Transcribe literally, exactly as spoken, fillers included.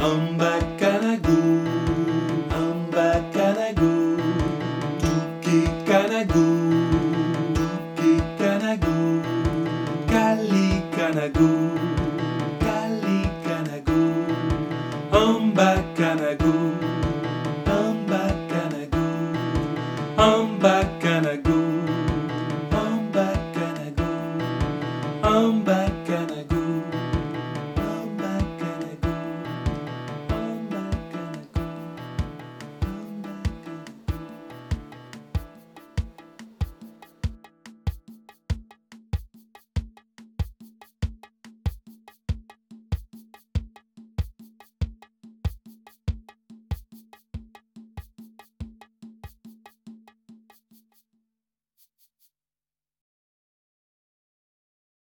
Ombak kanagu, ombak kanagu, tuki kanagu, tuki kanagu, kali kanagu, kali kanagu, ombak kanagu, ombak kanagu, ombak